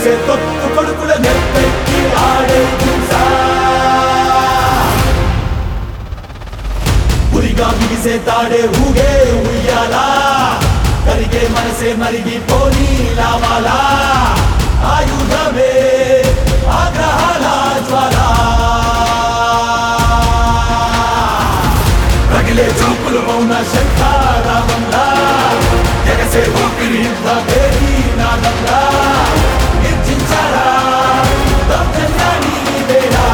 మెరిసే తొత్తు కొడుకుల నెప్పెక్కి ఆడే గుంసా ఉరిగా బిగిసే తాడే ఊగే ఉయ్యాలా కరిగే మనసే మరిగిపోని లావాలా ఆయుధమే ఆగ్రహాల జ్వాల రగిలే చూపులు మౌన శంఖారావంలా ఎగసే ఊపిరి యుద్ధ భేరీ నాదంలా నిర్జించారా దౌర్జన్యాన్ని వేడా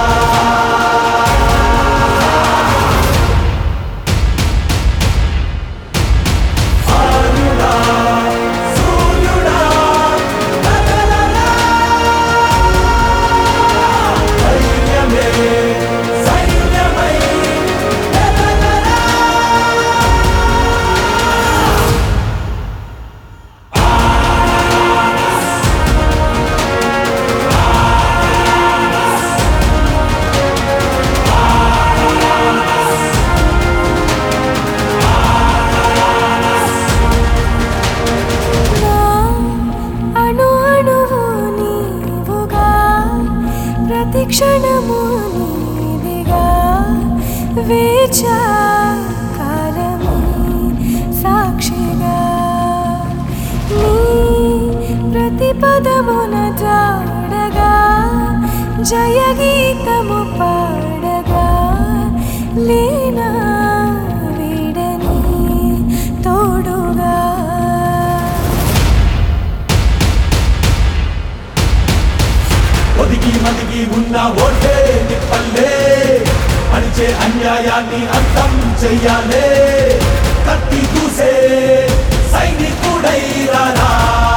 క్షణము నీదిగా వేచా కాలమే సాక్షిగా నీ ప్రతి పదమున జాడగా జయగీతము పాడగా లేనా వీడని తోడుగా ఒదిగి మదిగి ఉన్న ఓటే నిప్పల్లే అణిచే అన్యాయాన్ని అంతం చెయ్యాలే కత్తి దూసే సైనికుడై రారా